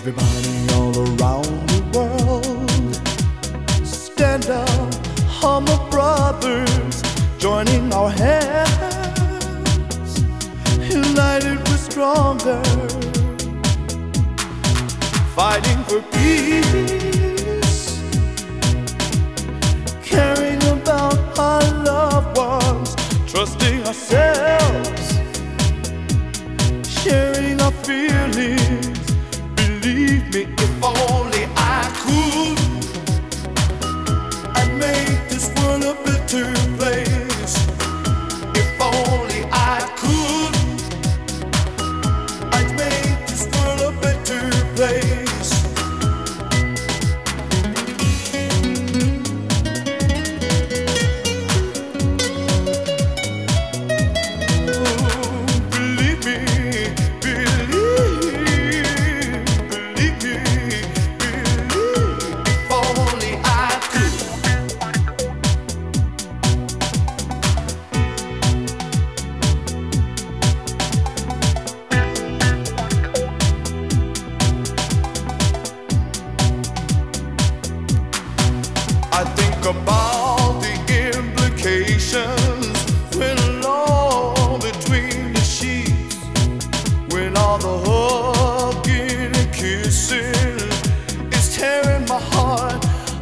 Everybody all around the world, stand up, humble brothers, joining our hands, united we're stronger, fighting for peace, caring about our loved ones, trusting ourselves, sharing our feelings. Believe me, if only I could, I'd make this world a better place. If only I could, I'd make this world a better place. I think about the implications when alone between the sheets, when all the hugging and kissing is tearing my heart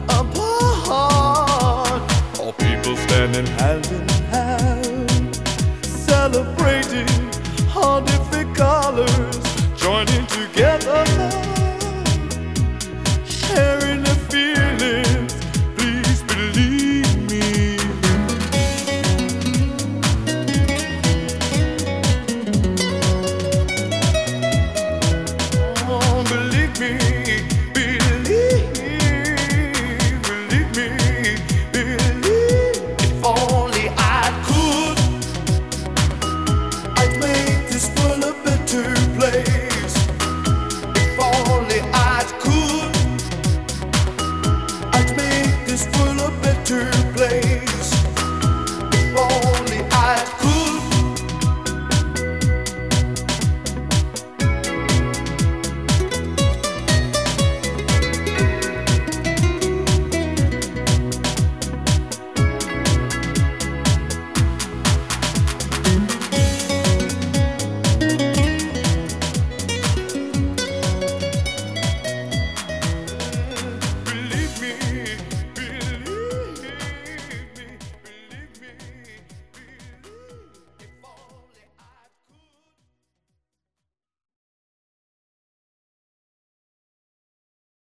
apart. All people standing hand in hand, celebrating all different colors, joining together.